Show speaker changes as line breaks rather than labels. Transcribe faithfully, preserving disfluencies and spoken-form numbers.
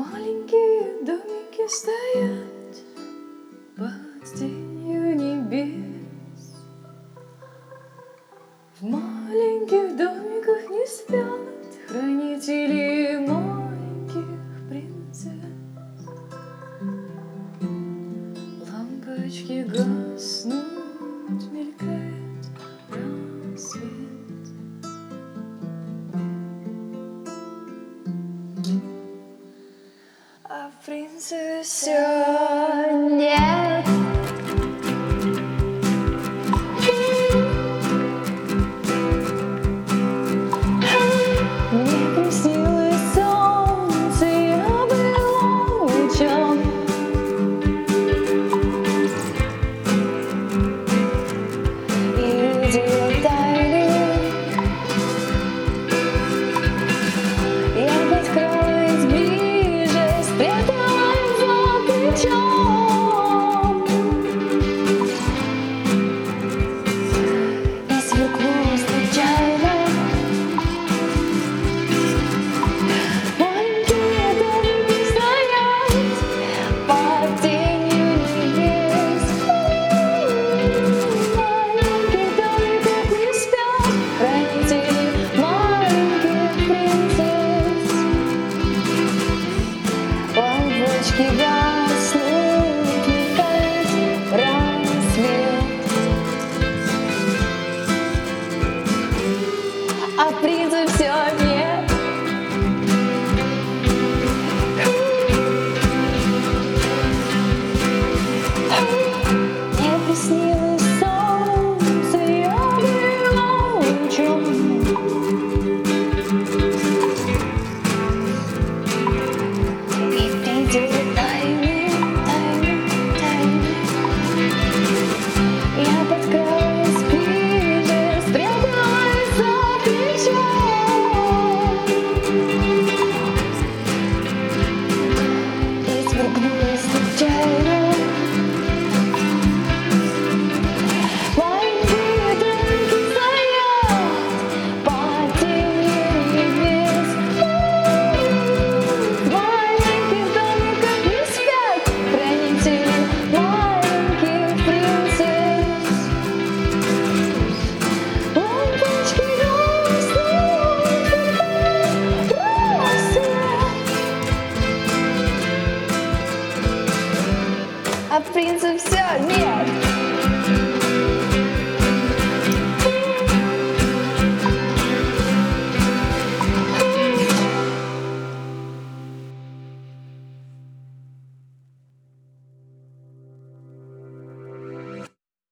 Маленькие домики стоят под тенью небес. В маленьких домиках не спят хранители маленьких принцесс. Лампочки гаснут, мелькает рассвет. А принца все нет. Мне приснилось солнце, я была лучом. И видела тайны. Я подкралась ближе, спряталась за плечом. И сверкнула случайно. Маленькие домики стоят под тенью небес. В маленьких домиках не спят хранители маленьких принцесс. Лампочки гаснут, мелькает рассвет. А принца все нет. Мне приснилось солнце, я была лучом. И видела тайны, тайны, тайны. Я подкралась ближе, спряталась за плечом. И сверкнула случайно. Маленькие домики стоят под тенью небес. В маленьких домиках не спят хранители маленьких принцесс. Лампочки гаснут, мелькает рассвет. А принца все нет.